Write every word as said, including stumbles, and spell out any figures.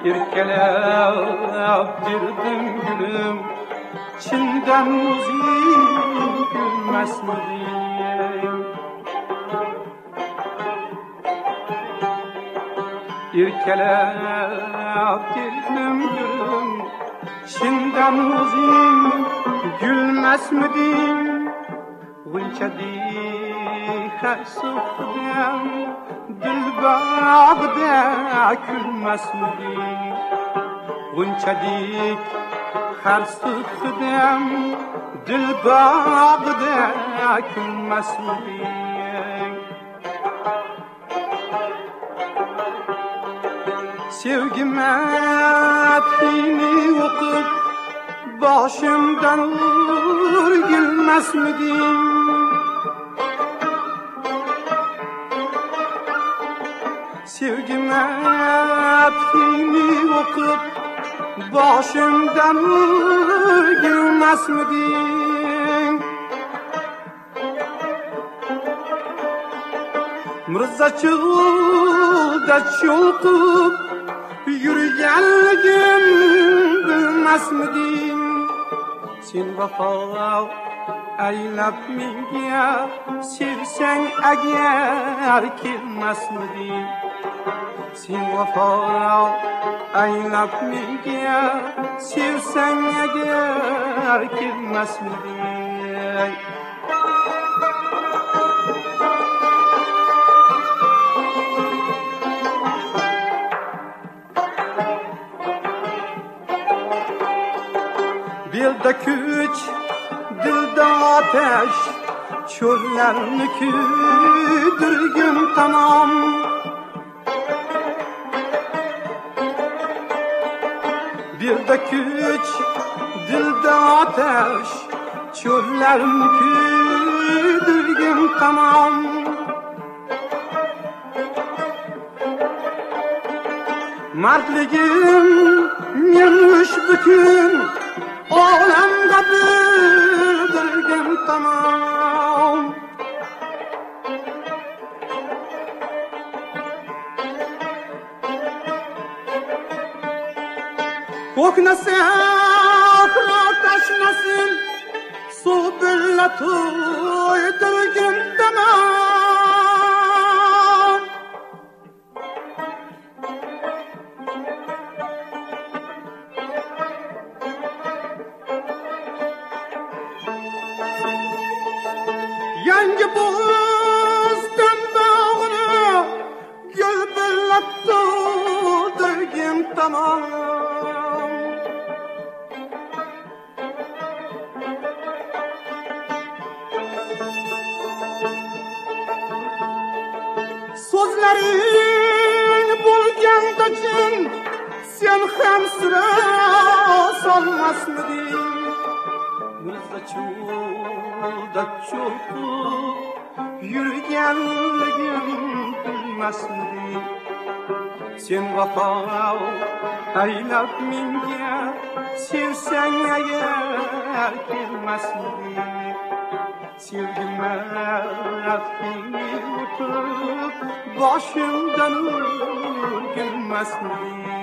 İrkelep dirdim gülüm, Çinden uzun gülmez mi diyeyim? İrkelep dirdim gülüm, Çinden uzun gülmez mi diyeyim? Gülçe diye sıfdım, Dil bağda gülmez mi diyeyim? Gülçe diye her sıfdım, Dil bağda gülmez mi diyeyim? Sevgime fini okup başımdan vur gülmez mi diyeyim? Sevgime fini okup başımdan vur gülmez mi diyeyim? Mırzaçılda çolkup yürüyenligim bilmez mi diyeyim? Sen vefa eylep minge sevsen eğer kelmez mi diyeyim? Sen vefa eylep minge sevsen eğer kelmez mi diyeyim? Dilde güç, dilde ateş, çöllerini küdürgün tamam. Dilde güç, dilde ateş, çöllerini küdürgün tamam. Mertligim yemiş bütün, Olamda bildirgim tamam. Koknası ahra taşmasın, Su billa tuydirgim tamam. Yangi bozdum bağını, Gül billap doldurgim tamam. Sözlerin bulganda cin, Sen hem sıra solmaz mı diyeyim? Mırza çulda çolkup yürüyenligim bilmez mi diyeyim? Sen vefa eylep minge sevsen eğer kelmez mi diyeyim? Sevgime fini okup başımdan gülmez mi diyeyim?